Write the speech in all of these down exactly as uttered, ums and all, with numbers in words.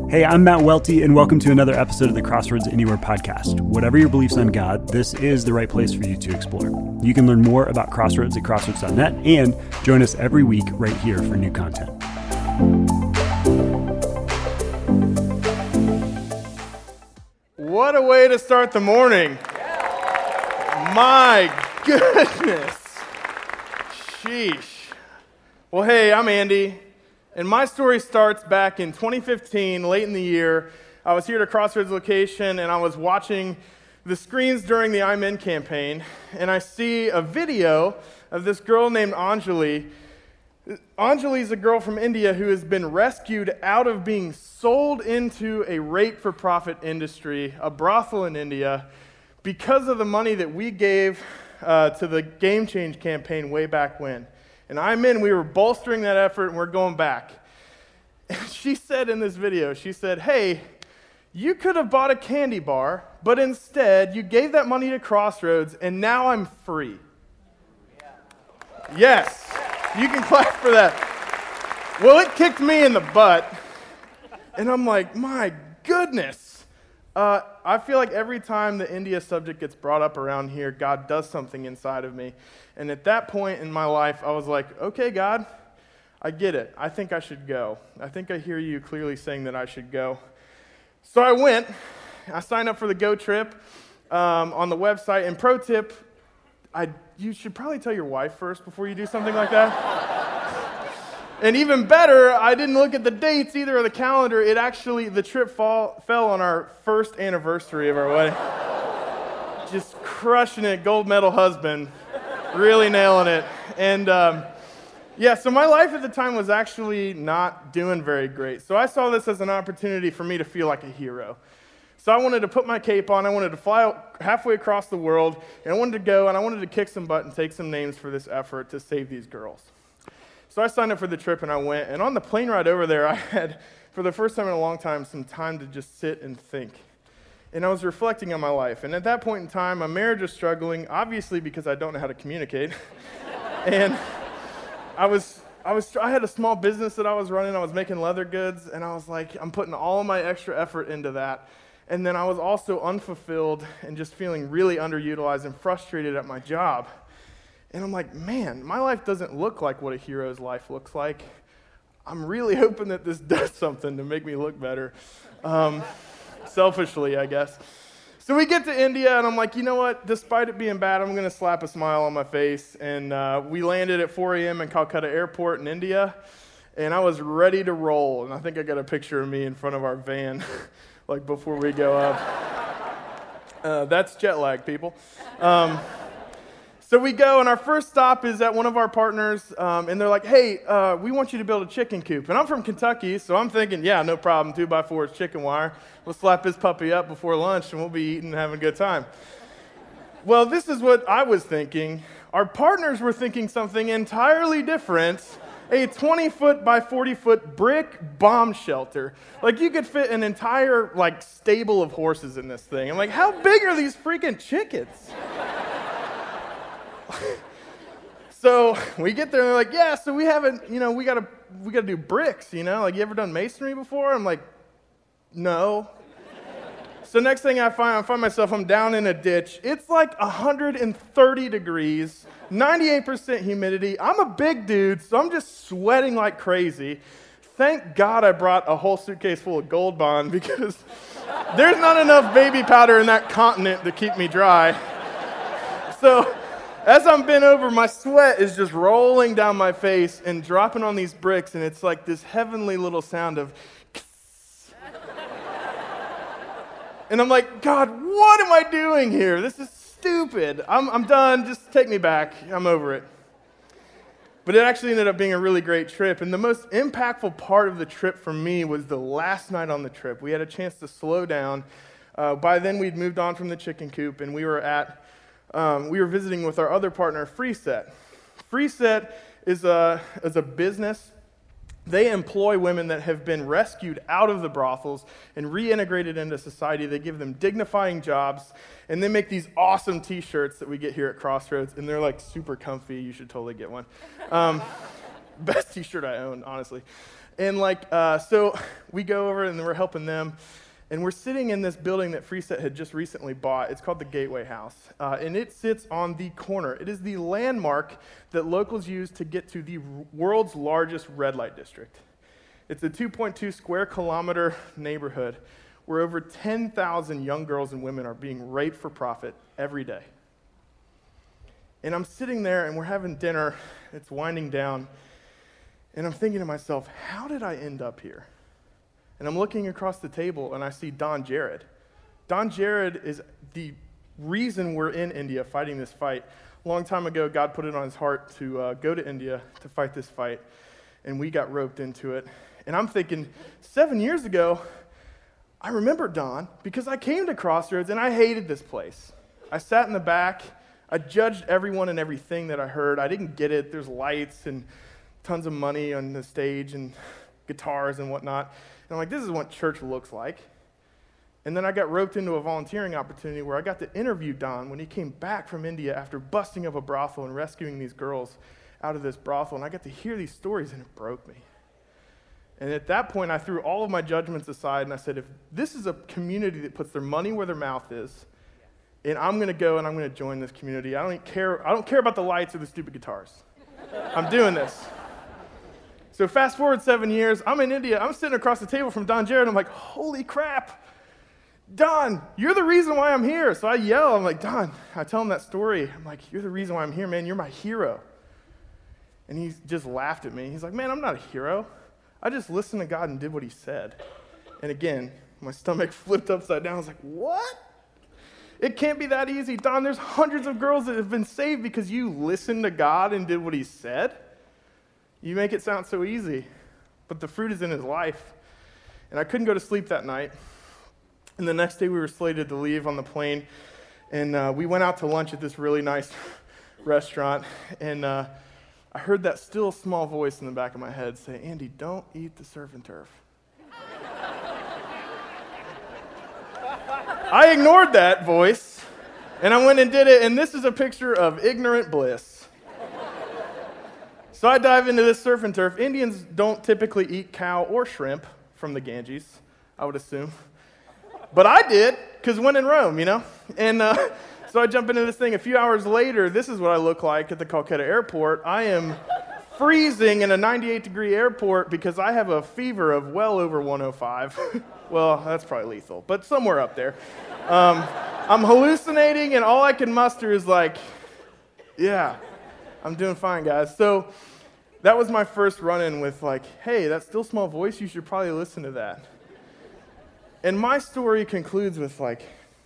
Hey, I'm Matt Welty, and welcome to another episode of the Crossroads Anywhere podcast. Whatever your beliefs on God, this is the right place for you to explore. You can learn more about Crossroads at crossroads dot net and join us every week right here for new content. What a way to start the morning. My goodness. Sheesh. Well, hey, I'm Andy. And my story starts back in twenty fifteen, late in the year. I was here at a Crossroads location, and I was watching the screens during the I'm In campaign, and I see a video of this girl named Anjali. Anjali is a girl from India who has been rescued out of being sold into a rape-for-profit industry, a brothel in India, because of the money that we gave uh, to the Game Change campaign way back when. And I'm in, we were bolstering that effort, and we're going back. And she said in this video, she said, hey, you could have bought a candy bar, but instead, you gave that money to Crossroads, and now I'm free. Yeah. Yes, you can clap for that. Well, it kicked me in the butt, and I'm like, my goodness. Uh, I feel like every time the India subject gets brought up around here, God does something inside of me. And at that point in my life, I was like, okay, God, I get it. I think I should go. I think I hear you clearly saying that I should go. So I went. I signed up for the Go trip um, on the website. And pro tip, I, you should probably tell your wife first before you do something like that. And even better, I didn't look at the dates either of the calendar. It actually, the trip fall, fell on our first anniversary of our wedding. Just crushing it, gold medal husband. Really nailing it. And um, yeah, so my life at the time was actually not doing very great. So I saw this as an opportunity for me to feel like a hero. So I wanted to put my cape on, I wanted to fly out halfway across the world, and I wanted to go, and I wanted to kick some butt and take some names for this effort to save these girls. So I signed up for the trip, and I went, and on the plane ride over there, I had, for the first time in a long time, some time to just sit and think. And I was reflecting on my life. And at that point in time, my marriage was struggling, obviously because I don't know how to communicate. and I was, I was, I had a small business that I was running. I was making leather goods, and I was like, I'm putting all of my extra effort into that. And then I was also unfulfilled and just feeling really underutilized and frustrated at my job. And I'm like, man, my life doesn't look like what a hero's life looks like. I'm really hoping that this does something to make me look better. Um, Selfishly, I guess. So we get to India, and I'm like, you know what? Despite it being bad, I'm going to slap a smile on my face. And uh, we landed at four a.m. in Calcutta Airport in India, and I was ready to roll. And I think I got a picture of me in front of our van, like before we go up. Uh, that's jet lag, people. Um, So we go, and our first stop is at one of our partners, um, and they're like, hey, uh, we want you to build a chicken coop. And I'm from Kentucky, so I'm thinking, yeah, no problem, two by four is chicken wire. We'll slap this puppy up before lunch, and we'll be eating and having a good time. Well, this is what I was thinking. Our partners were thinking something entirely different, a twenty-foot by forty-foot brick bomb shelter. Like, you could fit an entire, like, stable of horses in this thing. I'm like, how big are these freaking chickens? So we get there and they're like, yeah, so we haven't, you know, we gotta we gotta do bricks, you know, like, you ever done masonry before? I'm like, no. So next thing I find, I find myself, I'm down in a ditch. It's like one hundred thirty degrees, ninety-eight percent humidity. I'm a big dude, so I'm just sweating like crazy. Thank God I brought a whole suitcase full of Gold Bond, because there's not enough baby powder in that continent to keep me dry. So as I'm bent over, my sweat is just rolling down my face and dropping on these bricks, and it's like this heavenly little sound of and I'm like, God, what am I doing here? This is stupid. I'm, I'm done. Just take me back. I'm over it. But it actually ended up being a really great trip, and the most impactful part of the trip for me was the last night on the trip. We had a chance to slow down. Uh, by then, we'd moved on from the chicken coop, and we were at Um, we were visiting with our other partner, FreeSet. FreeSet is a, is a business. They employ women that have been rescued out of the brothels and reintegrated into society. They give them dignifying jobs, and they make these awesome T-shirts that we get here at Crossroads, and they're like super comfy. You should totally get one. Um, best T-shirt I own, honestly. And like, uh, so we go over and we're helping them. And we're sitting in this building that Freeset had just recently bought. It's called the Gateway House. Uh, and it sits on the corner. It is the landmark that locals use to get to the world's largest red light district. It's a two point two square kilometer neighborhood where over ten thousand young girls and women are being raped for profit every day. And I'm sitting there and we're having dinner. It's winding down. And I'm thinking to myself, how did I end up here? And I'm looking across the table, and I see Don Jared. Don Jared is the reason we're in India fighting this fight. A long time ago, God put it on his heart to uh, go to India to fight this fight, and we got roped into it. And I'm thinking, seven years ago, I remember Don because I came to Crossroads, and I hated this place. I sat in the back. I judged everyone and everything that I heard. I didn't get it. There's lights and tons of money on the stage and guitars and whatnot. And I'm like, this is what church looks like. And then I got roped into a volunteering opportunity where I got to interview Don when he came back from India after busting up a brothel and rescuing these girls out of this brothel. And I got to hear these stories, and it broke me. And at that point, I threw all of my judgments aside, and I said, if this is a community that puts their money where their mouth is, and I'm going to go and I'm going to join this community. I don't care. I don't care about the lights or the stupid guitars. I'm doing this. So fast forward seven years, I'm in India, I'm sitting across the table from Don Jared, I'm like, holy crap, Don, you're the reason why I'm here. So I yell, I'm like, Don, I tell him that story, I'm like, you're the reason why I'm here, man, you're my hero. And he just laughed at me. He's like, man, I'm not a hero. I just listened to God and did what he said. And again, my stomach flipped upside down. I was like, what? It can't be that easy. Don, there's hundreds of girls that have been saved because you listened to God and did what he said. You make it sound so easy, but the fruit is in his life. And I couldn't go to sleep that night. And the next day we were slated to leave on the plane, and uh, we went out to lunch at this really nice restaurant, and uh, I heard that still small voice in the back of my head say, Andy, don't eat the surf and turf. I ignored that voice, and I went and did it, and this is a picture of ignorant bliss. So I dive into this surf and turf. Indians don't typically eat cow or shrimp from the Ganges, I would assume. But I did, because when in Rome, you know? And uh, so I jump into this thing. A few hours later, this is what I look like at the Calcutta airport. I am freezing in a ninety-eight degree airport because I have a fever of well over one oh five. Well, that's probably lethal, but somewhere up there. Um, I'm hallucinating, and all I can muster is like, yeah. I'm doing fine, guys. So that was my first run-in with like, hey, that still small voice, you should probably listen to that. And my story concludes with like,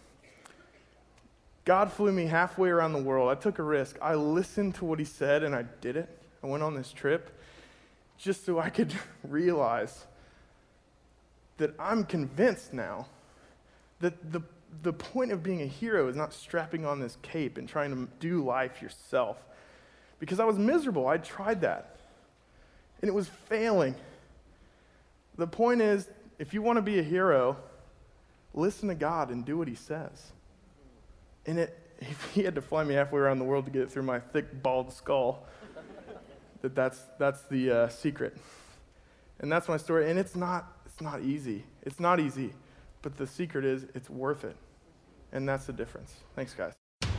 God flew me halfway around the world. I took a risk. I listened to what he said, and I did it. I went on this trip just so I could realize that I'm convinced now that the, the point of being a hero is not strapping on this cape and trying to do life yourself. Because I was miserable. I tried that. And it was failing. The point is, if you want to be a hero, listen to God and do what he says. And it, if he had to fly me halfway around the world to get it through my thick, bald skull, that that's, that's the uh, secret. And that's my story. And it's not, it's not easy. It's not easy. But the secret is, it's worth it. And that's the difference. Thanks, guys.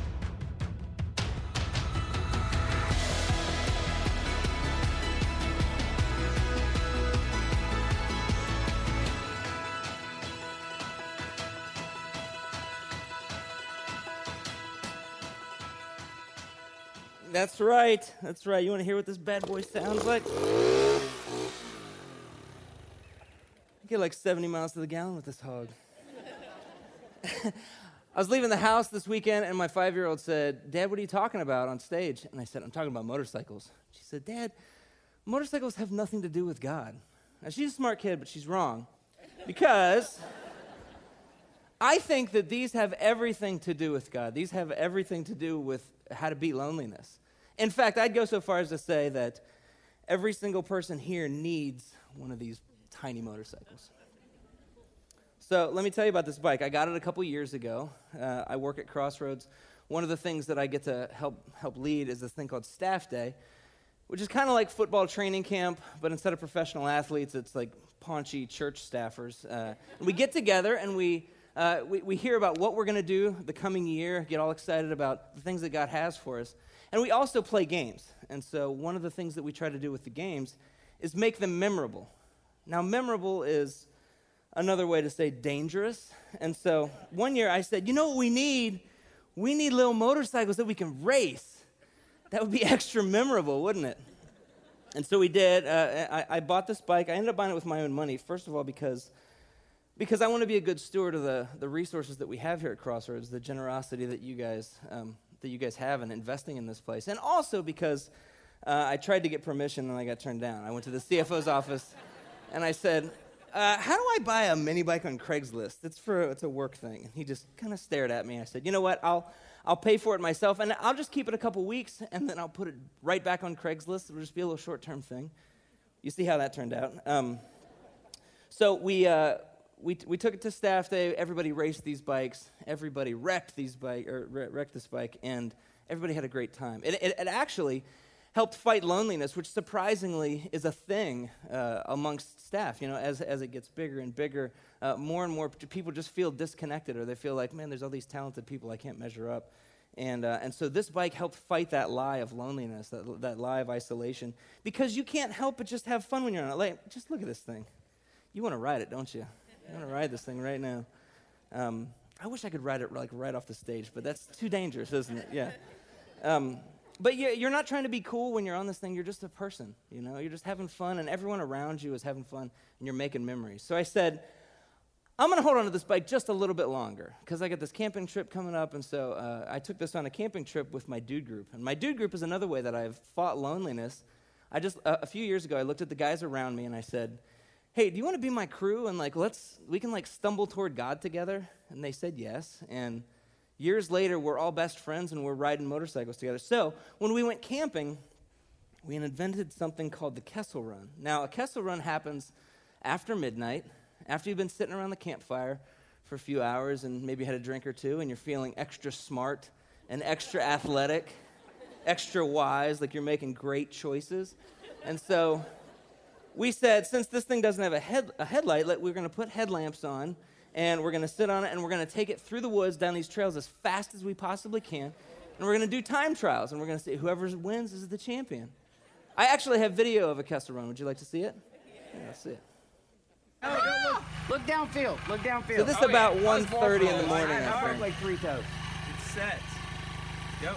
That's right. That's right. You want to hear what this bad boy sounds like? I get like seventy miles to the gallon with this hog. I was leaving the house this weekend, and my five-year-old said, Dad, what are you talking about on stage? And I said, I'm talking about motorcycles. She said, Dad, motorcycles have nothing to do with God. Now, she's a smart kid, but she's wrong. Because I think that these have everything to do with God. These have everything to do with how to beat loneliness. In fact, I'd go so far as to say that every single person here needs one of these tiny motorcycles. So let me tell you about this bike. I got it a couple years ago. Uh, I work at Crossroads. One of the things that I get to help help lead is this thing called Staff Day, which is kind of like football training camp, but instead of professional athletes, it's like paunchy church staffers. Uh, we get together and we, uh, we we hear about what we're going to do the coming year, get all excited about the things that God has for us. And we also play games. And so one of the things that we try to do with the games is make them memorable. Now, memorable is another way to say dangerous. And so one year I said, you know what we need? We need little motorcycles that we can race. That would be extra memorable, wouldn't it? And so we did. Uh, I, I bought this bike. I ended up buying it with my own money, first of all, because, because I want to be a good steward of the, the resources that we have here at Crossroads, the generosity that you guys um, that you guys have in investing in this place. And also because uh, I tried to get permission and I got turned down. I went to the C F O's office and I said, uh, how do I buy a mini bike on Craigslist? It's for it's a work thing. And he just kind of stared at me. I said, you know what, I'll I'll pay for it myself, and I'll just keep it a couple weeks, and then I'll put it right back on Craigslist. It'll just be a little short-term thing. You see how that turned out. Um, so we, uh, we we took it to staff day. Everybody raced these bikes. Everybody wrecked these bike or wrecked this bike, and everybody had a great time. It, it, it actually helped fight loneliness, which surprisingly is a thing uh, amongst staff. You know, as as it gets bigger and bigger, uh, more and more people just feel disconnected, or they feel like, man, there's all these talented people I can't measure up. And uh, and so this bike helped fight that lie of loneliness, that, that lie of isolation, because you can't help but just have fun when you're on it. Like, just look at this thing. You want to ride it, don't you? You want to ride this thing right now. Um, I wish I could ride it like right off the stage, but that's too dangerous, isn't it? Yeah. Um, But you're not trying to be cool when you're on this thing. You're just a person, you know. You're just having fun, and everyone around you is having fun, and you're making memories. So I said, I'm going to hold on to this bike just a little bit longer because I got this camping trip coming up, and so uh, I took this on a camping trip with my dude group. And my dude group is another way that I've fought loneliness. I just uh, a few years ago, I looked at the guys around me, and I said, hey, do you want to be my crew? And like, let's we can like stumble toward God together. And they said yes, and years later, we're all best friends, and we're riding motorcycles together. So when we went camping, we invented something called the Kessel Run. Now, a Kessel Run happens after midnight, after you've been sitting around the campfire for a few hours and maybe had a drink or two, and you're feeling extra smart and extra athletic, extra wise, like you're making great choices. And so we said, since this thing doesn't have a, head, a headlight, we're going to put headlamps on, and we're going to sit on it, and we're going to take it through the woods down these trails as fast as we possibly can, and we're going to do time trials, and we're going to see whoever wins is the champion. I actually have video of a Kessel Run. Would you like to see it? Yeah, let's see it. Oh, look, look downfield. Look downfield. So this is oh, about yeah. one thirty in the morning. I, I, I I think. like three toes. It's set. Go.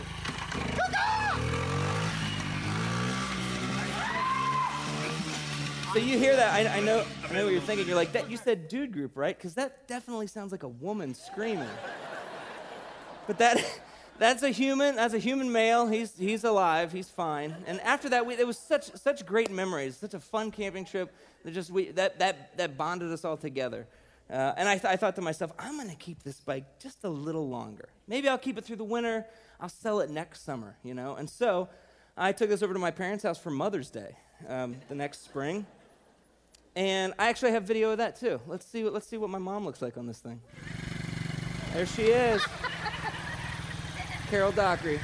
So you hear that? I, I know. I know what you're thinking. You're like, that. You said dude group, right? Because that definitely sounds like a woman screaming. But that, that's a human. That's a human male. He's he's alive. He's fine. And after that, we, it was such such great memories. Such a fun camping trip. That just we that that that bonded us all together. Uh, and I, th- I thought to myself, I'm going to keep this bike just a little longer. Maybe I'll keep it through the winter. I'll sell it next summer, you know. And so I took this over to my parents' house for Mother's Day um, the next spring. And I actually have video of that too. Let's see what let's see what my mom looks like on this thing. There she is. Carol Dockery.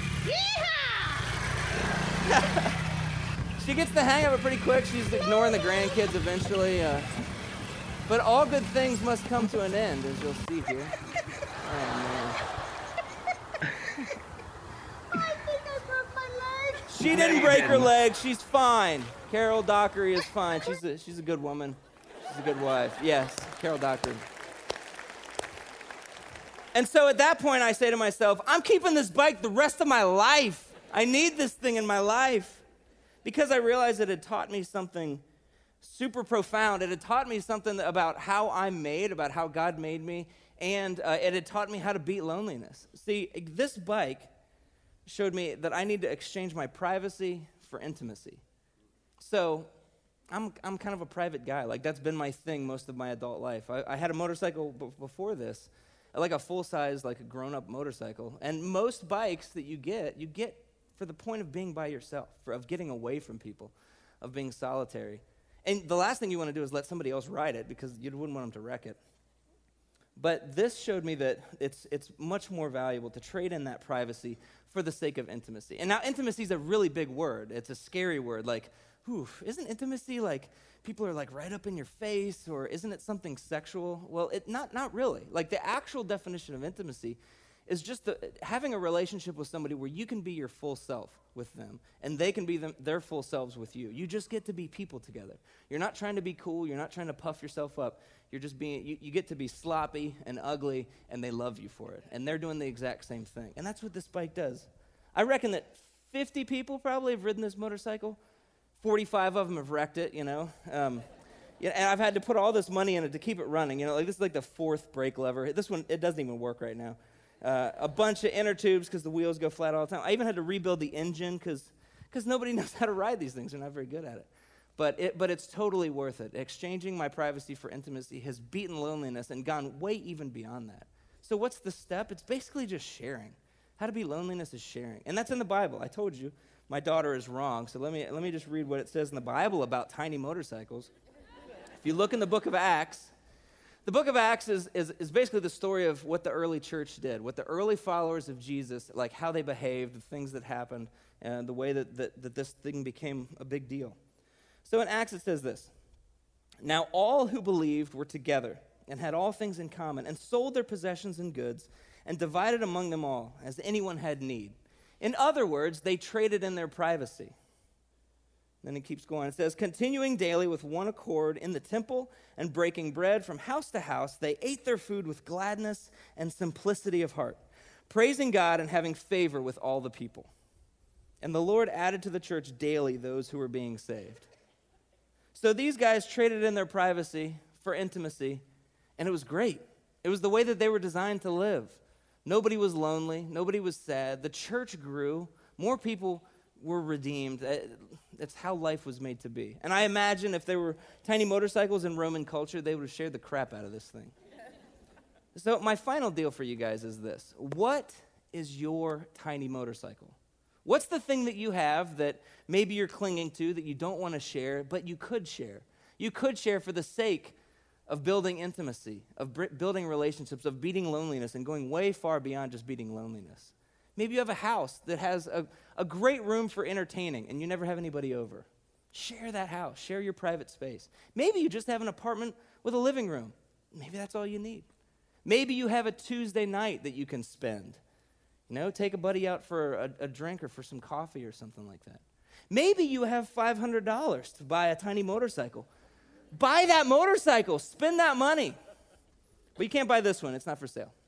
She gets the hang of it pretty quick. She's ignoring the grandkids eventually. Uh, but all good things must come to an end, as you'll see here. Oh, man. I think I broke my leg. She didn't break her leg. She's fine. Carol Dockery is fine. She's a, she's a good woman. She's a good wife. Yes, Carol Dockery. And so at that point, I say to myself, I'm keeping this bike the rest of my life. I need this thing in my life. Because I realized it had taught me something super profound. It had taught me something about how I'm made, about how God made me, and uh, it had taught me how to beat loneliness. See, this bike showed me that I need to exchange my privacy for intimacy. So I'm I'm kind of a private guy. Like, that's been my thing most of my adult life. I, I had a motorcycle b- before this, like a full-size, like a grown-up motorcycle. And most bikes that you get, you get for the point of being by yourself, for, of getting away from people, of being solitary. And the last thing you want to do is let somebody else ride it because you wouldn't want them to wreck it. But this showed me that it's it's much more valuable to trade in that privacy for the sake of intimacy. And now intimacy is a really big word. It's a scary word. Like, whew, isn't intimacy like people are like right up in your face, or isn't it something sexual? Well, it not not really. Like the actual definition of intimacy is just the, having a relationship with somebody where you can be your full self with them, and they can be them, their full selves with you. You just get to be people together. You're not trying to be cool. You're not trying to puff yourself up. You're just being, you, you get to be sloppy and ugly, and they love you for it. And they're doing the exact same thing. And that's what this bike does. I reckon that fifty people probably have ridden this motorcycle. forty-five of them have wrecked it, you know. Um, yeah, and I've had to put all this money in it to keep it running. You know, like this is like the fourth brake lever. This one, it doesn't even work right now. Uh, a bunch of inner tubes because the wheels go flat all the time. I even had to rebuild the engine because because nobody knows how to ride these things. They're not very good at it. But it but it's totally worth it. Exchanging my privacy for intimacy has beaten loneliness and gone way even beyond that. So what's the step? It's basically just sharing. How to beat loneliness is sharing. And that's in the Bible. I told you my daughter is wrong. So let me let me just read what it says in the Bible about tiny motorcycles. If you look in the book of Acts, the book of Acts is, is, is basically the story of what the early church did, what the early followers of Jesus, like how they behaved, the things that happened, and the way that, that, that this thing became a big deal. So in Acts it says this, "Now all who believed were together and had all things in common and sold their possessions and goods and divided among them all as anyone had need." In other words, they traded in their privacy. Then it keeps going. It says, "Continuing daily with one accord in the temple and breaking bread from house to house, they ate their food with gladness and simplicity of heart, praising God and having favor with all the people. And the Lord added to the church daily those who were being saved." So these guys traded in their privacy for intimacy, and it was great. It was the way that they were designed to live. Nobody was lonely. Nobody was sad. The church grew. More people were redeemed. That's how life was made to be. And I imagine if there were tiny motorcycles in Roman culture, they would have shared the crap out of this thing. So my final deal for you guys is this. What is your tiny motorcycle? What's the thing that you have that maybe you're clinging to that you don't want to share, but you could share? You could share for the sake of building intimacy, of b- building relationships, of beating loneliness and going way far beyond just beating loneliness. Maybe you have a house that has a, a great room for entertaining and you never have anybody over. Share that house. Share your private space. Maybe you just have an apartment with a living room. Maybe that's all you need. Maybe you have a Tuesday night that you can spend. You know, take a buddy out for a, a drink or for some coffee or something like that. Maybe you have five hundred dollars to buy a tiny motorcycle. Buy that motorcycle. Spend that money. But you can't buy this one. It's not for sale.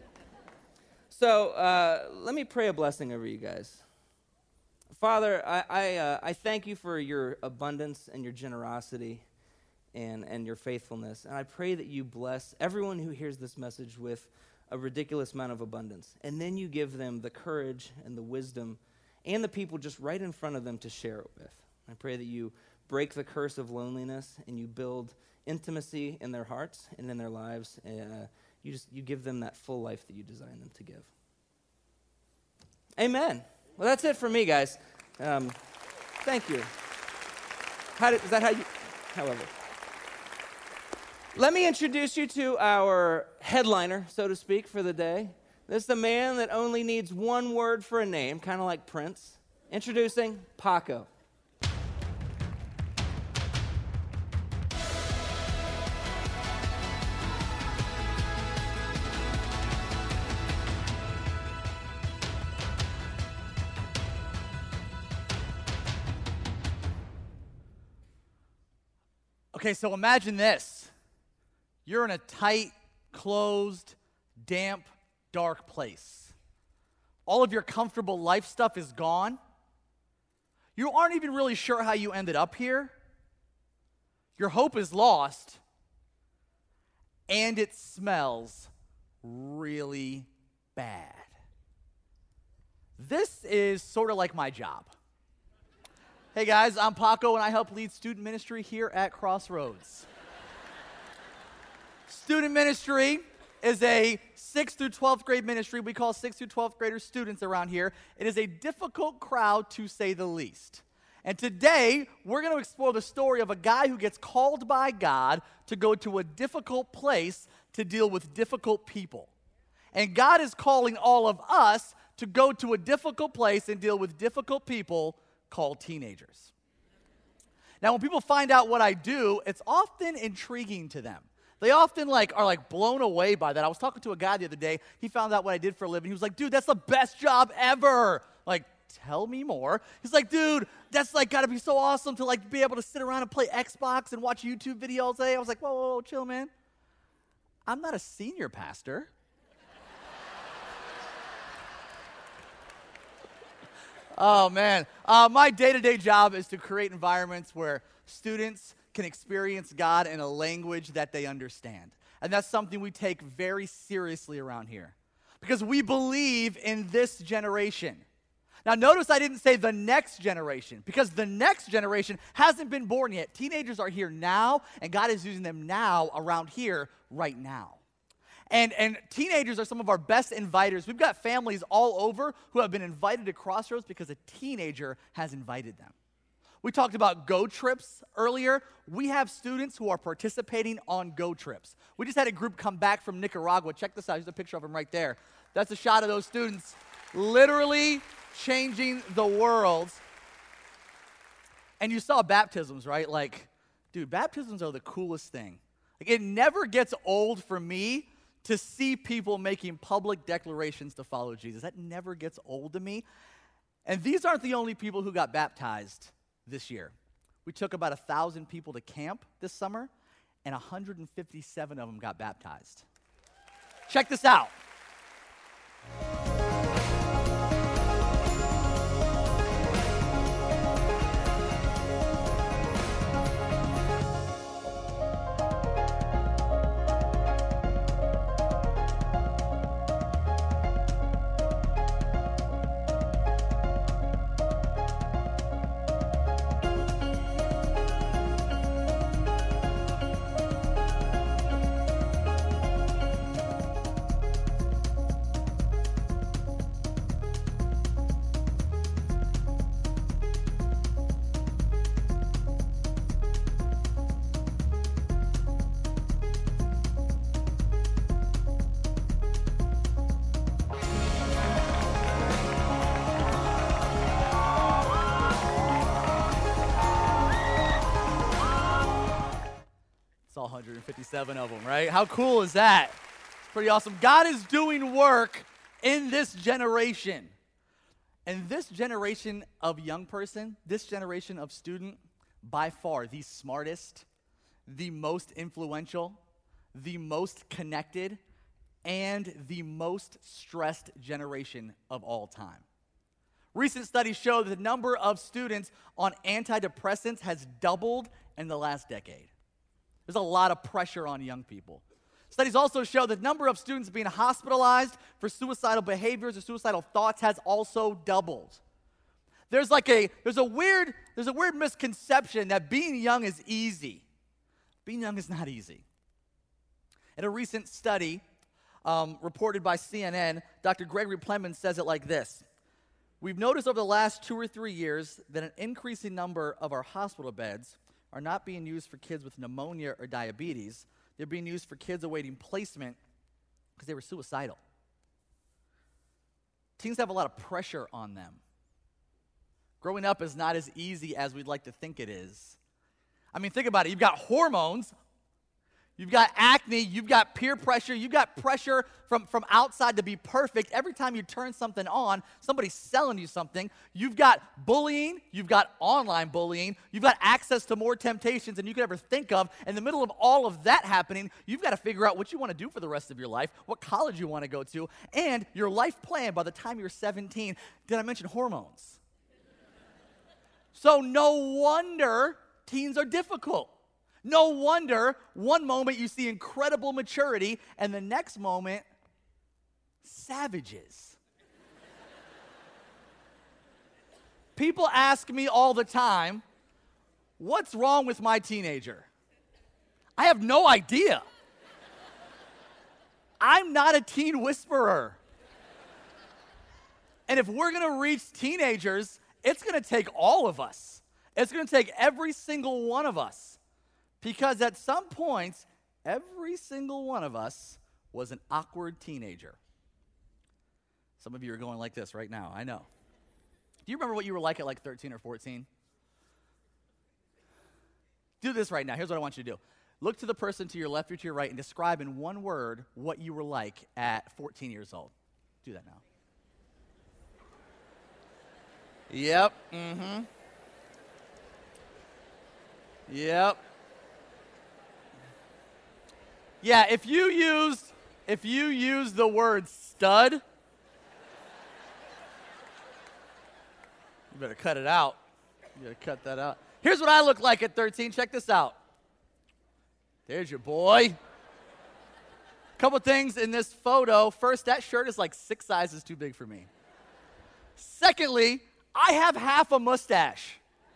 So uh, let me pray a blessing over you guys. Father, I I, uh, I thank you for your abundance and your generosity and, and your faithfulness. And I pray that you bless everyone who hears this message with a ridiculous amount of abundance. And then you give them the courage and the wisdom and the people just right in front of them to share it with. I pray that you break the curse of loneliness and you build intimacy in their hearts and in their lives. And uh, you just you give them that full life that you designed them to give. Amen. Well, that's it for me, guys. Um, thank you. How did, is that how you, however. Let me introduce you to our headliner, so to speak, for the day. This is the man that only needs one word for a name, kind of like Prince. Introducing Paco. Okay, so imagine this. You're in a tight, closed, damp, dark place. All of your comfortable life stuff is gone. You aren't even really sure how you ended up here. Your hope is lost. And it smells really bad. This is sort of like my job. Hey guys, I'm Paco and I help lead student ministry here at Crossroads. Student ministry is a sixth through twelfth grade ministry. We call sixth through twelfth graders students around here. It is a difficult crowd to say the least. And today, we're going to explore the story of a guy who gets called by God to go to a difficult place to deal with difficult people. And God is calling all of us to go to a difficult place and deal with difficult people called teenagers. Now, when people find out what I do, it's often intriguing to them. They often like are like blown away by that. I was talking to a guy the other day. He found out what I did for a living. He was like, dude, that's the best job ever. Like, tell me more. He's like, dude, that's like got to be so awesome to like be able to sit around and play Xbox and watch YouTube videos all day. I was like, whoa, whoa, whoa, chill, man. I'm not a senior pastor. Oh, man. Uh, my day-to-day job is to create environments where students can experience God in a language that they understand. And that's something we take very seriously around here because we believe in this generation. Now, notice I didn't say the next generation because the next generation hasn't been born yet. Teenagers are here now, and God is using them now around here right now. And, and teenagers are some of our best inviters. We've got families all over who have been invited to Crossroads because a teenager has invited them. We talked about Go Trips earlier. We have students who are participating on Go Trips. We just had a group come back from Nicaragua. Check this out. Here's a picture of them right there. That's a shot of those students literally changing the world. And you saw baptisms, right? Like, dude, baptisms are the coolest thing. Like, it never gets old for me to see people making public declarations to follow Jesus. That never gets old to me. And these aren't the only people who got baptized this year. We took about one thousand people to camp this summer, and one hundred fifty-seven of them got baptized. Check this out. one hundred fifty-seven of them, right? How cool is that? It's pretty awesome. God is doing work in this generation. And this generation of young person, this generation of student, by far the smartest, the most influential, the most connected, and the most stressed generation of all time. Recent studies show that the number of students on antidepressants has doubled in the last decade. There's a lot of pressure on young people. Studies also show that the number of students being hospitalized for suicidal behaviors or suicidal thoughts has also doubled. There's like a there's a weird there's a weird misconception that being young is easy. Being young is not easy. In a recent study um, reported by C N N, Doctor Gregory Plemons says it like this: "We've noticed over the last two or three years that an increasing number of our hospital beds are not being used for kids with pneumonia or diabetes. They're being used for kids awaiting placement because they were suicidal." Teens have a lot of pressure on them. Growing up is not as easy as we'd like to think it is. I mean, think about it. You've got hormones. You've got acne, you've got peer pressure, you've got pressure from, from outside to be perfect. Every time you turn something on, somebody's selling you something. You've got bullying, you've got online bullying, you've got access to more temptations than you could ever think of. In the middle of all of that happening, you've got to figure out what you want to do for the rest of your life, what college you want to go to, and your life plan by the time you're seventeen. Did I mention hormones? So no wonder teens are difficult. No wonder one moment you see incredible maturity and the next moment, savages. People ask me all the time, what's wrong with my teenager? I have no idea. I'm not a teen whisperer. And if we're going to reach teenagers, it's going to take all of us. It's going to take every single one of us, because at some points, every single one of us was an awkward teenager. Some of you are going like this right now, I know. Do you remember what you were like at like thirteen or fourteen? Do this right now. Here's what I want you to do. Look to the person to your left or to your right and describe in one word what you were like at fourteen years old. Do that now. Yep. Mm-hmm. Yep. Yeah, if you use if you use the word stud, you better cut it out. You better cut that out. Here's what I look like at thirteen. Check this out. There's your boy. Couple things in this photo. First, that shirt is like six sizes too big for me. Secondly, I have half a mustache.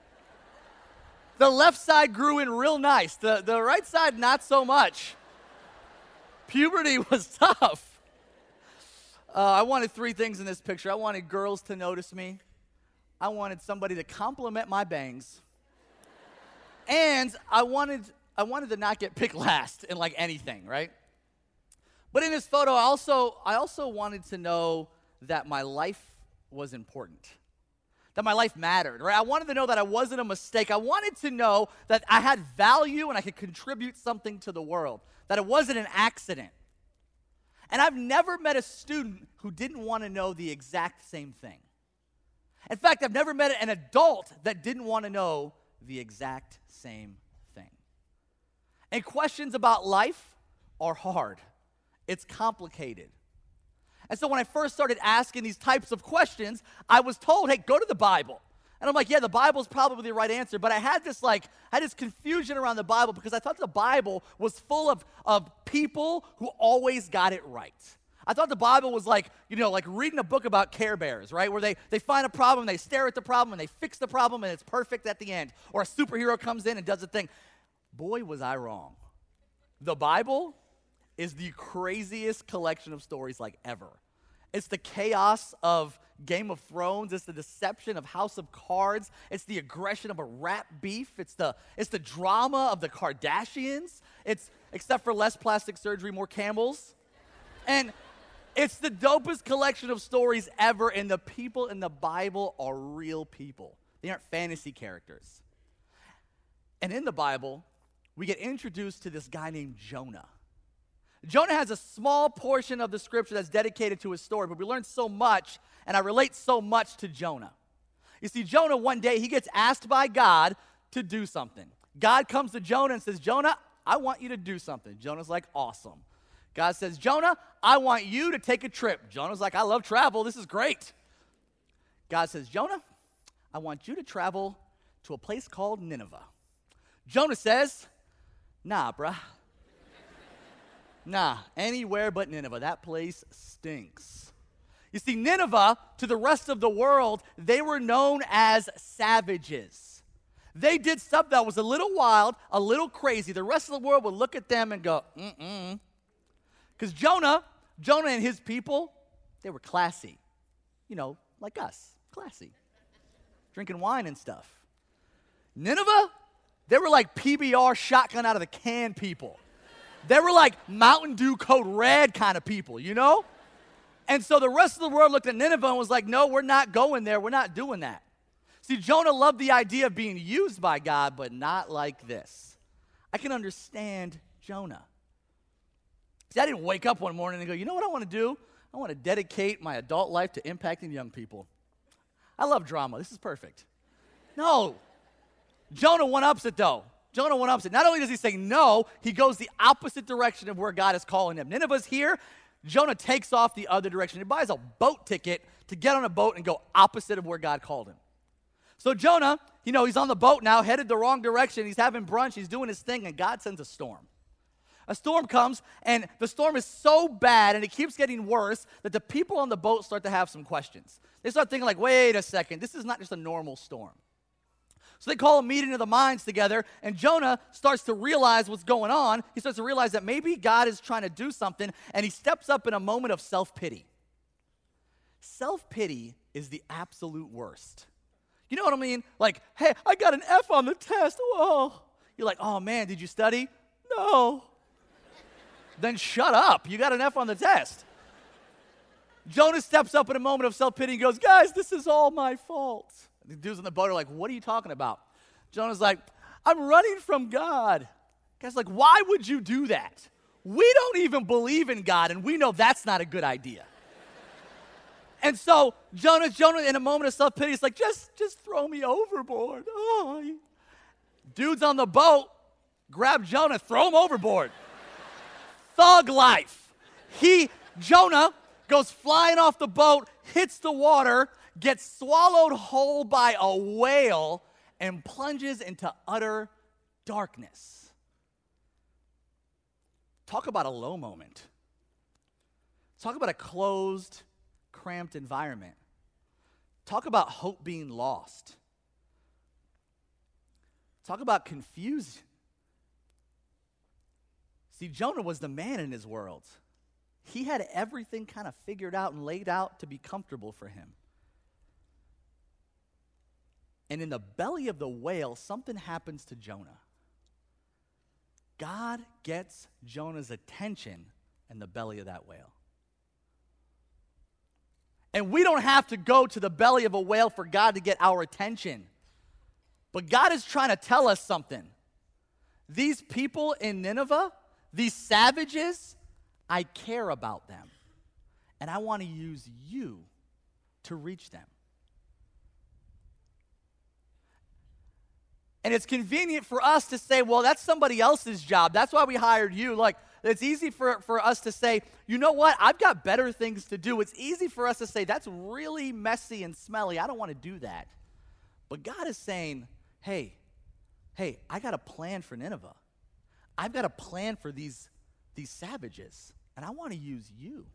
The left side grew in real nice. The, the right side, not so much. Puberty was tough. Uh, I wanted three things in this picture. I wanted girls to notice me. I wanted somebody to compliment my bangs. And I wanted I wanted to not get picked last in like anything, right? But in this photo, I also I also wanted to know that my life was important. That my life mattered, right? I wanted to know that I wasn't a mistake. I wanted to know that I had value and I could contribute something to the world. That it wasn't an accident. And I've never met a student who didn't want to know the exact same thing. In fact, I've never met an adult that didn't want to know the exact same thing. And questions about life are hard. It's complicated. And so when I first started asking these types of questions, I was told, hey, go to the Bible. And I'm like, yeah, the Bible's probably the right answer. But I had this like, I had this confusion around the Bible because I thought the Bible was full of, of people who always got it right. I thought the Bible was like, you know, like reading a book about Care Bears, right? Where they, they find a problem, they stare at the problem, and they fix the problem, and it's perfect at the end. Or a superhero comes in and does a thing. Boy, was I wrong. The Bible is the craziest collection of stories like ever. It's the chaos of Game of Thrones. It's the deception of House of Cards. It's the aggression of a rap beef. It's the it's the drama of the Kardashians. It's, except for less plastic surgery, more camels. And it's the dopest collection of stories ever, and the people in the Bible are real people. They aren't fantasy characters. And in the Bible, we get introduced to this guy named Jonah. Jonah has a small portion of the scripture that's dedicated to his story, but we learn so much, and I relate so much to Jonah. You see, Jonah, one day, he gets asked by God to do something. God comes to Jonah and says, Jonah, I want you to do something. Jonah's like, awesome. God says, Jonah, I want you to take a trip. Jonah's like, I love travel. This is great. God says, Jonah, I want you to travel to a place called Nineveh. Jonah says, nah, bruh. Nah, anywhere but Nineveh. That place stinks. You see, Nineveh, to the rest of the world, they were known as savages. They did stuff that was a little wild, a little crazy. The rest of the world would look at them and go, mm-mm. Because Jonah, Jonah and his people, they were classy. You know, like us, classy. Drinking wine and stuff. Nineveh, they were like P B R shotgun out of the can people. They were like Mountain Dew Code Red kind of people, you know? And so the rest of the world looked at Nineveh and was like, no, we're not going there. We're not doing that. See, Jonah loved the idea of being used by God, but not like this. I can understand Jonah. See, I didn't wake up one morning and go, you know what I want to do? I want to dedicate my adult life to impacting young people. I love drama. This is perfect. No. Jonah one-ups it, though. Jonah one-ups it. Not only does he say no, he goes the opposite direction of where God is calling him. Nineveh's here. Jonah takes off the other direction. He buys a boat ticket to get on a boat and go opposite of where God called him. So Jonah, you know, he's on the boat now, headed the wrong direction. He's having brunch. He's doing his thing, and God sends a storm. A storm comes, and the storm is so bad, and it keeps getting worse, that the people on the boat start to have some questions. They start thinking like, wait a second, this is not just a normal storm. So they call a meeting of the minds together, and Jonah starts to realize what's going on. He starts to realize that maybe God is trying to do something, and he steps up in a moment of self-pity. Self-pity is the absolute worst. You know what I mean? Like, hey, I got an F on the test. Whoa. You're like, oh man, did you study? No. Then shut up. You got an F on the test. Jonah steps up in a moment of self-pity and goes, guys, this is all my fault. And the dudes on the boat are like, what are you talking about? Jonah's like, I'm running from God. Guys, like, why would you do that? We don't even believe in God, and we know that's not a good idea. And so Jonah, Jonah, in a moment of self-pity, is like, just, just throw me overboard. Oh. Dudes on the boat grab Jonah, throw him overboard. Thug life. He, Jonah, goes flying off the boat, hits the water, gets swallowed whole by a whale, and plunges into utter darkness. Talk about a low moment. Talk about a closed, cramped environment. Talk about hope being lost. Talk about confusion. See, Jonah was the man in his world. He had everything kind of figured out and laid out to be comfortable for him. And in the belly of the whale, something happens to Jonah. God gets Jonah's attention in the belly of that whale. And we don't have to go to the belly of a whale for God to get our attention. But God is trying to tell us something. These people in Nineveh, these savages, I care about them. And I want to use you to reach them. And it's convenient for us to say, well, that's somebody else's job. That's why we hired you. Like, it's easy for, for us to say, you know what? I've got better things to do. It's easy for us to say, that's really messy and smelly. I don't want to do that. But God is saying, hey, hey, I got a plan for Nineveh. I've got a plan for these, these savages, and I want to use you.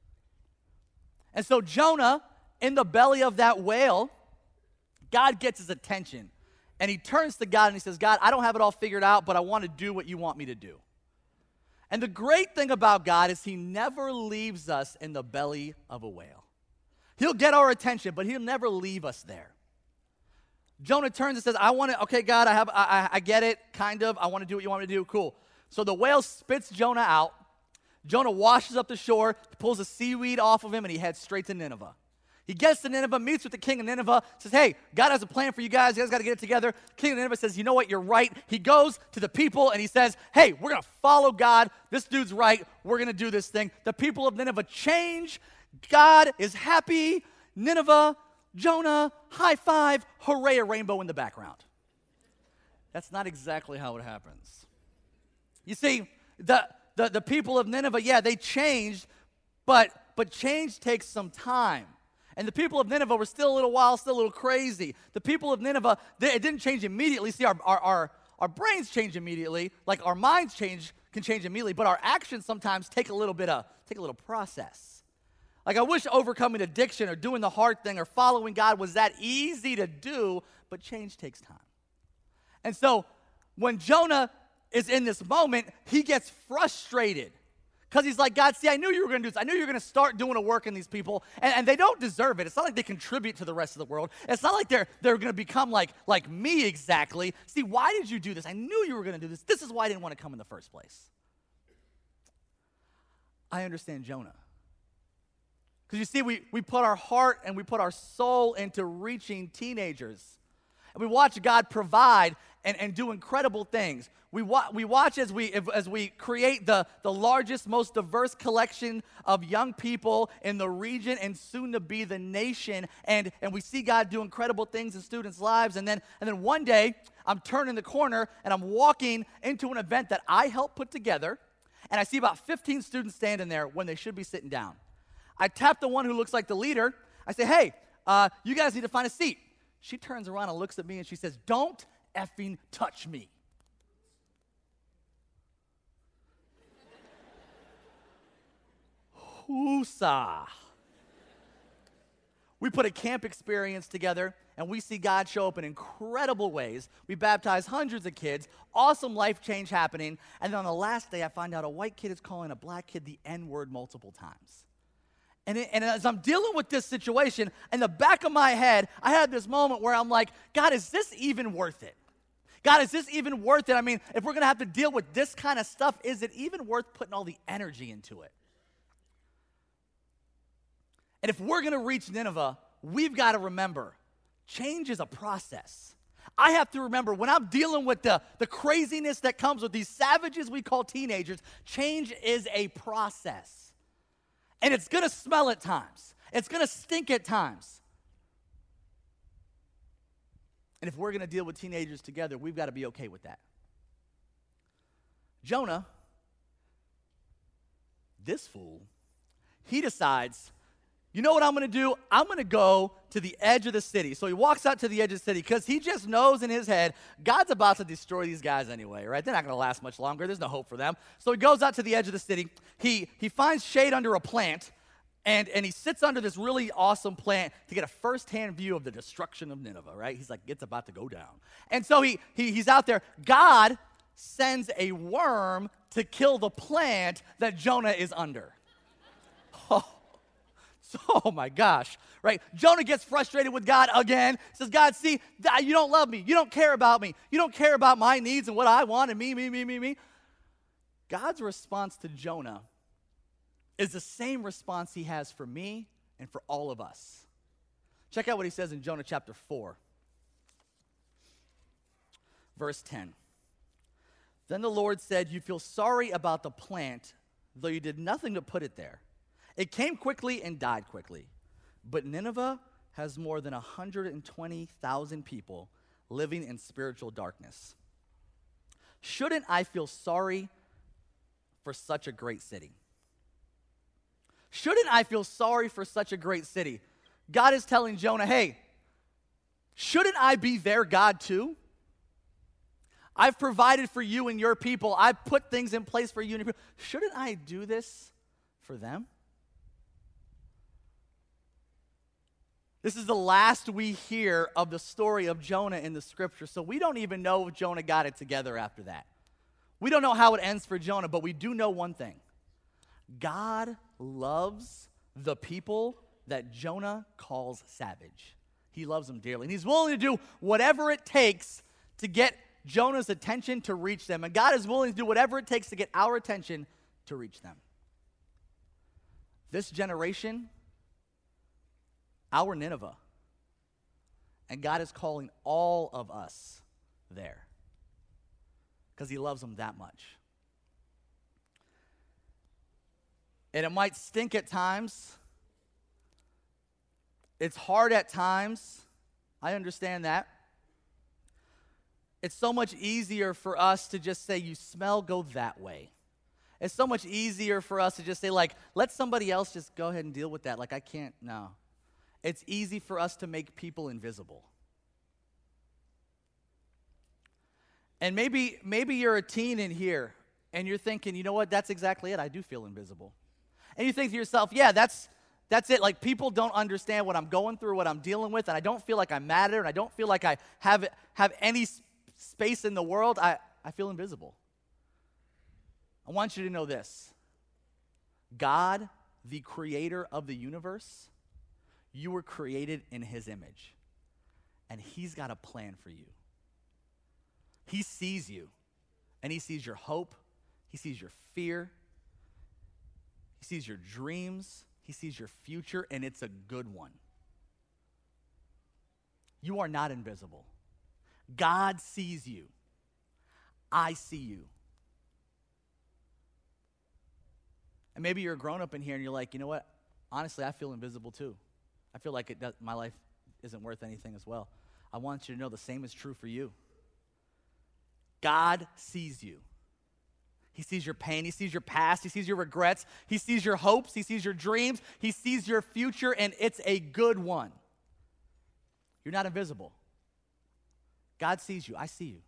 And so Jonah, in the belly of that whale, God gets his attention. And he turns to God and he says, God, I don't have it all figured out, but I want to do what you want me to do. And the great thing about God is he never leaves us in the belly of a whale. He'll get our attention, but he'll never leave us there. Jonah turns and says, I want to, okay, God, I have, I, I get it, kind of. I want to do what you want me to do. Cool. So the whale spits Jonah out. Jonah washes up the shore, pulls the seaweed off of him, and he heads straight to Nineveh. He gets to Nineveh, meets with the king of Nineveh, says, hey, God has a plan for you guys. You guys got to get it together. King of Nineveh says, you know what? You're right. He goes to the people, and he says, hey, we're going to follow God. This dude's right. We're going to do this thing. The people of Nineveh change. God is happy. Nineveh, Jonah, high five, hooray, a rainbow in the background. That's not exactly how it happens. You see, the, the, the people of Nineveh, yeah, they changed, but, but change takes some time. And the people of Nineveh were still a little wild, still a little crazy. The people of Nineveh, they, it didn't change immediately. See, our, our, our, our brains change immediately, like our minds change, can change immediately, but our actions sometimes take a little bit of, take a little process. Like I wish overcoming addiction or doing the hard thing or following God was that easy to do, but change takes time. And so when Jonah is in this moment, he gets frustrated. Because he's like, God, see, I knew you were going to do this. I knew you were going to start doing a work in these people, and, and they don't deserve it. It's not like they contribute to the rest of the world. It's not like they're, they're going to become like, like me exactly. See, why did you do this? I knew you were going to do this. This is why I didn't want to come in the first place. I understand Jonah. Because you see, we, we put our heart and we put our soul into reaching teenagers. And we watch God provide and, and do incredible things. We, wa- we watch as we as we create the, the largest, most diverse collection of young people in the region and soon to be the nation. And, and we see God do incredible things in students' lives. And then, and then one day, I'm turning the corner and I'm walking into an event that I helped put together. And I see about fifteen students standing there when they should be sitting down. I tap the one who looks like the leader. I say, hey, uh, you guys need to find a seat. She turns around and looks at me and she says, don't effing touch me. Whoosah. We put a camp experience together, and we see God show up in incredible ways. We baptize hundreds of kids, awesome life change happening, and then on the last day, I find out a white kid is calling a black kid the N-word multiple times. And, it, and as I'm dealing with this situation, in the back of my head, I had this moment where I'm like, God, is this even worth it? God, is this even worth it? I mean, if we're going to have to deal with this kind of stuff, is it even worth putting all the energy into it? And if we're going to reach Nineveh, we've got to remember, change is a process. I have to remember when I'm dealing with the, the craziness that comes with these savages we call teenagers, change is a process. And it's going to smell at times. It's going to stink at times. And if we're going to deal with teenagers together, we've got to be okay with that. Jonah, this fool, he decides, you know what I'm going to do? I'm going to go to the edge of the city. So he walks out to the edge of the city because he just knows in his head, God's about to destroy these guys anyway, right? They're not going to last much longer. There's no hope for them. So he goes out to the edge of the city. He, he finds shade under a plant, and, and he sits under this really awesome plant to get a firsthand view of the destruction of Nineveh, right? He's like, it's about to go down. And so he, he he's out there. God sends a worm to kill the plant that Jonah is under. Oh. Oh my gosh, right? Jonah gets frustrated with God again. Says, God, see, you don't love me. You don't care about me. You don't care about my needs and what I want and me, me, me, me, me. God's response to Jonah is the same response he has for me and for all of us. Check out what he says in Jonah chapter four, verse ten. Then the Lord said, you feel sorry about the plant, though you did nothing to put it there. It came quickly and died quickly. But Nineveh has more than one hundred twenty thousand people living in spiritual darkness. Shouldn't I feel sorry for such a great city? Shouldn't I feel sorry for such a great city? God is telling Jonah, hey, shouldn't I be their God too? I've provided for you and your people. I've put things in place for you and your people. Shouldn't I do this for them? This is the last we hear of the story of Jonah in the scripture, so we don't even know if Jonah got it together after that. We don't know how it ends for Jonah, but we do know one thing. God loves the people that Jonah calls savage. He loves them dearly, and he's willing to do whatever it takes to get Jonah's attention to reach them, and God is willing to do whatever it takes to get our attention to reach them. This generation, our Nineveh. And God is calling all of us there because he loves them that much. And it might stink at times. It's hard at times. I understand that. It's so much easier for us to just say, you smell, go that way. It's so much easier for us to just say, like, let somebody else just go ahead and deal with that. Like, I can't, no. It's easy for us to make people invisible. And maybe, maybe you're a teen in here, and you're thinking, you know what, that's exactly it. I do feel invisible. And you think to yourself, yeah, that's that's it. Like, people don't understand what I'm going through, what I'm dealing with, and I don't feel like I matter, and I don't feel like I have, have any sp- space in the world. I, I feel invisible. I want you to know this. God, the creator of the universe, you were created in his image, and he's got a plan for you. He sees you, and he sees your hope. He sees your fear. He sees your dreams. He sees your future, and it's a good one. You are not invisible. God sees you. I see you. And maybe you're a grown-up in here, and you're like, you know what? Honestly, I feel invisible too. I feel like it does, my life isn't worth anything as well. I want you to know the same is true for you. God sees you. He sees your pain. He sees your past. He sees your regrets. He sees your hopes. He sees your dreams. He sees your future, and it's a good one. You're not invisible. God sees you. I see you.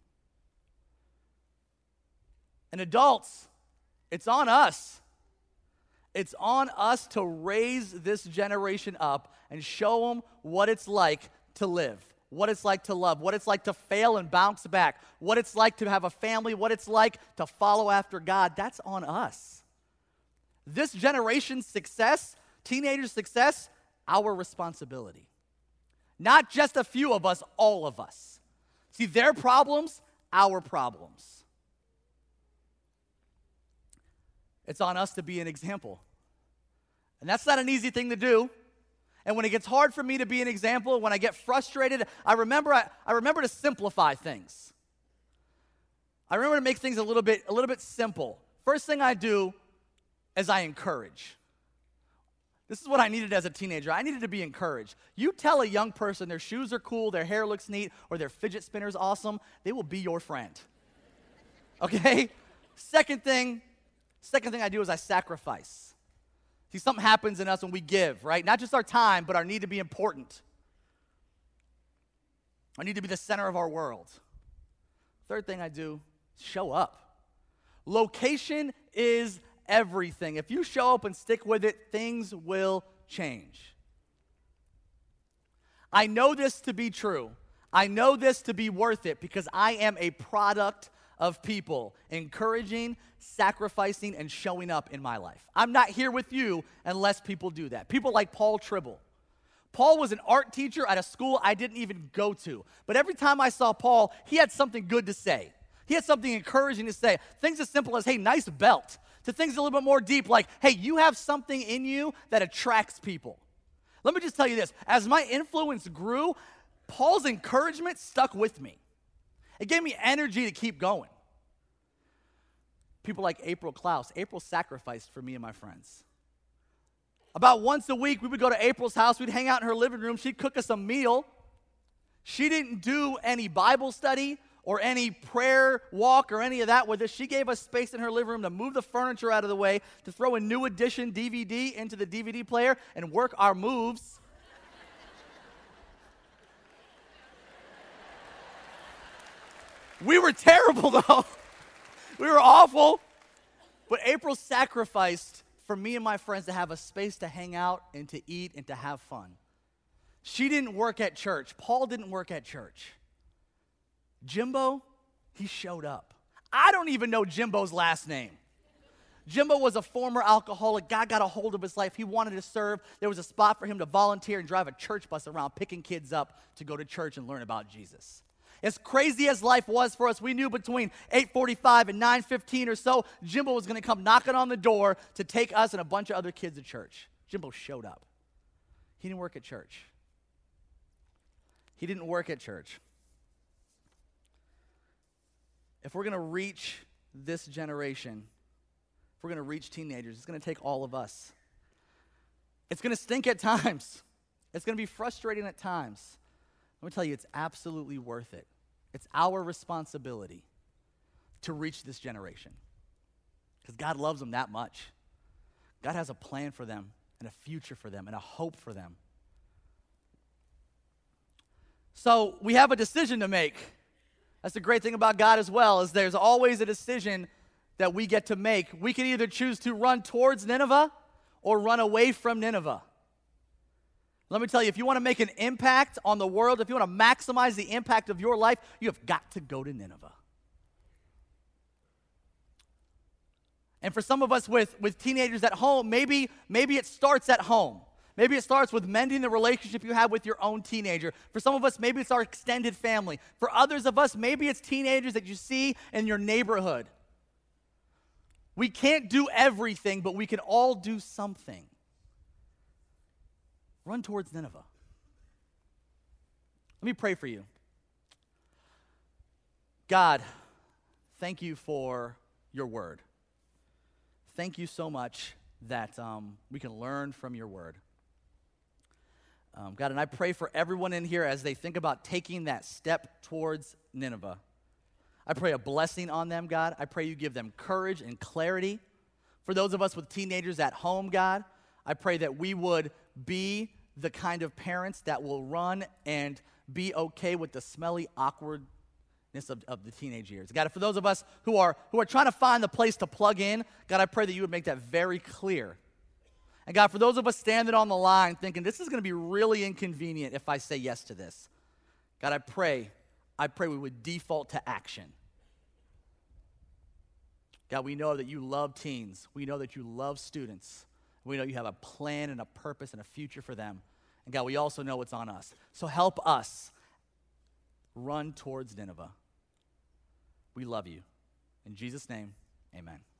And adults, it's on us. It's on us to raise this generation up and show them what it's like to live, what it's like to love, what it's like to fail and bounce back, what it's like to have a family, what it's like to follow after God. That's on us. This generation's success Teenager success, our responsibility. Not just a few of us, all of us. See, their problems, our problems. It's on us to be an example. And that's not an easy thing to do. And when it gets hard for me to be an example, when I get frustrated, I remember I, I remember to simplify things. I remember to make things a little bit a little bit simple. First thing I do is I encourage. This is what I needed as a teenager. I needed to be encouraged. You tell a young person their shoes are cool, their hair looks neat, or their fidget spinner's awesome, they will be your friend. Okay? Second thing, second thing I do is I sacrifice. See, something happens in us when we give, right? Not just our time, but our need to be important. Our need to be the center of our world. Third thing I do, show up. Location is everything. If you show up and stick with it, things will change. I know this to be true. I know this to be worth it because I am a product of people encouraging, sacrificing, and showing up in my life. I'm not here with you unless people do that. People like Paul Tribble. Paul was an art teacher at a school I didn't even go to. But every time I saw Paul, he had something good to say. He had something encouraging to say. Things as simple as, hey, nice belt, to things a little bit more deep like, hey, you have something in you that attracts people. Let me just tell you this. As my influence grew, Paul's encouragement stuck with me. It gave me energy to keep going. People like April Klaus. April sacrificed for me and my friends. About once a week, we would go to April's house. We'd hang out in her living room. She'd cook us a meal. She didn't do any Bible study or any prayer walk or any of that with us. She gave us space in her living room to move the furniture out of the way, to throw a New Edition D V D into the D V D player and work our moves. We were terrible, though. We were awful. But April sacrificed for me and my friends to have a space to hang out and to eat and to have fun. She didn't work at church. Paul didn't work at church. Jimbo, he showed up. I don't even know Jimbo's last name. Jimbo was a former alcoholic. God got a hold of his life. He wanted to serve. There was a spot for him to volunteer and drive a church bus around, picking kids up to go to church and learn about Jesus. As crazy as life was for us, we knew between eight forty-five and nine fifteen or so, Jimbo was going to come knocking on the door to take us and a bunch of other kids to church. Jimbo showed up. He didn't work at church. He didn't work at church. If we're going to reach this generation, if we're going to reach teenagers, it's going to take all of us. It's going to stink at times. It's going to be frustrating at times. Let me tell you, it's absolutely worth it. It's our responsibility to reach this generation because God loves them that much. God has a plan for them and a future for them and a hope for them. So we have a decision to make. That's the great thing about God as well, is there's always a decision that we get to make. We can either choose to run towards Nineveh or run away from Nineveh. Let me tell you, if you want to make an impact on the world, if you want to maximize the impact of your life, you have got to go to Nineveh. And for some of us with, with teenagers at home, maybe, maybe it starts at home. Maybe it starts with mending the relationship you have with your own teenager. For some of us, maybe it's our extended family. For others of us, maybe it's teenagers that you see in your neighborhood. We can't do everything, but we can all do something. Run towards Nineveh. Let me pray for you. God, thank you for your word. Thank you so much that um, we can learn from your word. Um, God, and I pray for everyone in here as they think about taking that step towards Nineveh. I pray a blessing on them, God. I pray you give them courage and clarity. For those of us with teenagers at home, God, I pray that we would be the kind of parents that will run and be okay with the smelly awkwardness of, of the teenage years. God, for those of us who are who are trying to find the place to plug in, God, I pray that you would make that very clear. And God, for those of us standing on the line thinking, this is going to be really inconvenient if I say yes to this, God, I pray, I pray we would default to action. God, we know that you love teens. We know that you love students. We know you have a plan and a purpose and a future for them. And God, we also know what's on us. So help us run towards Nineveh. We love you. In Jesus' name, amen.